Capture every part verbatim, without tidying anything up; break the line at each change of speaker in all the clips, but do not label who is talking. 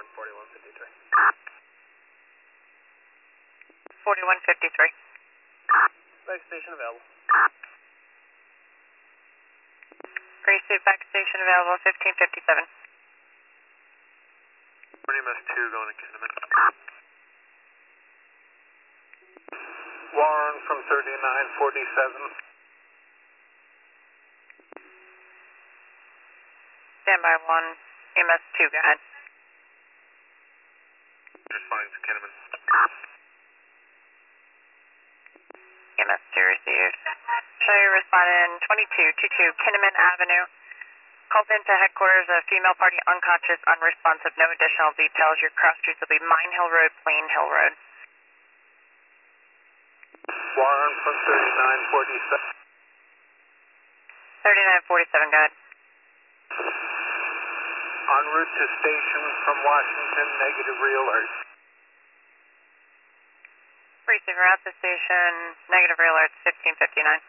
forty-one fifty-three.
forty-one fifty-three.
Back station available.
Pursuit back station available, fifteen fifty-seven.
M S two going to Kinnaman. Warren from thirty-nine forty-seven.
Standby one, M S two, go ahead.
Responding to Kinnaman.
M S two received. Show you responding twenty-two twenty-two Kinnaman Avenue. Called into headquarters, a female party unconscious, unresponsive, no additional details. Your cross streets will be Mine Hill Road, Plain Hill Road.
Warren from thirty-nine forty-seven.
thirty-nine forty-seven, go ahead.
En route to station from Washington, negative re-alert.
Receiver at the station, negative re-alert, fifteen fifty-nine.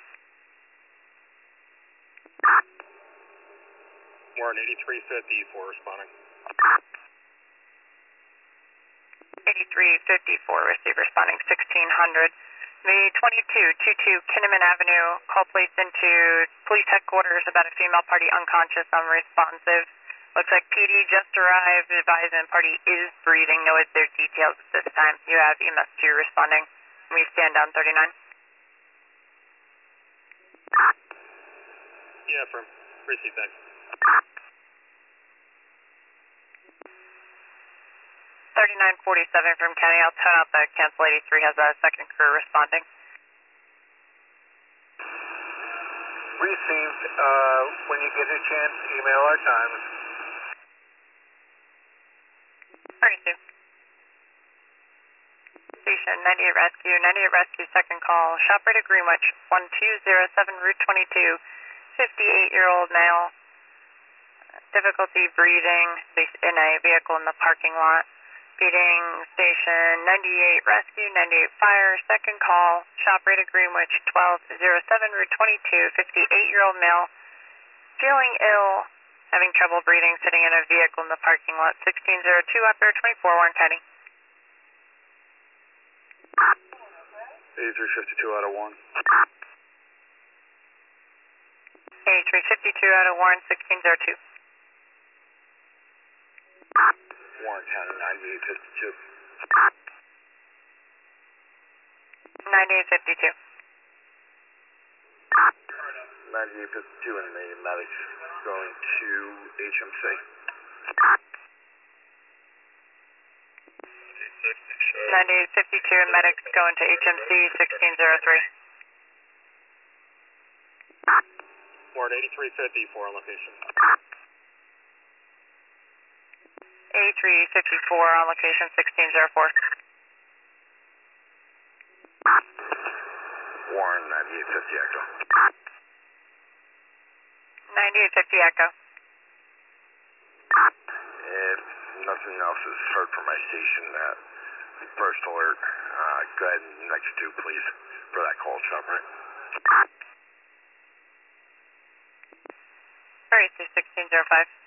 Warren eighty-three fifty-four responding.
eighty-three fifty-four, receive responding sixteen hundred. The twenty-two twenty-two Kinnaman Avenue, call placed into police headquarters about a female party unconscious, unresponsive. Looks like P D just arrived, advisement party is breathing, no other details at this time. You have E M S two responding. We stand down thirty-nine.
Yeah, firm. Receive, thanks.
thirty-nine forty-seven from County. I'll turn out the cancel eighty-three has a second crew responding.
Received. Uh, when you get a chance, email our times.
Receive. Station ninety-eight Rescue, ninety-eight Rescue second call. Shop rate at Greenwich, one two zero seven Route twenty-two. fifty-eight-year-old male. Difficulty breathing in a vehicle in the parking lot. Feeding station ninety-eight Rescue, ninety-eight Fire, second call. Shop rate at Greenwich, twelve oh seven Route twenty-two. fifty-eight-year-old male. Feeling ill. Having trouble breathing, sitting in a vehicle in the parking lot. sixteen oh two Upper, twenty-four Warren County.
eighty-three fifty-two out of one.
eighty-three fifty-two out of Warren, sixteen oh two.
Warren County, ninety-eight fifty-two.
ninety-eight fifty-two.
ninety-eight fifty-two and the medics going to H M C.
ninety-eight fifty-two and medics going to H M C, sixteen oh three.
Warren eighty-three fifty-four on location.
eighty-three fifty-four on location, sixteen oh four.
Warren ninety-eight fifty Echo.
ninety-eight fifty Echo.
If nothing else is heard from my station, that first alert, uh, go ahead and next two, please, for that call, chopper.
Sorry, sixteen oh five.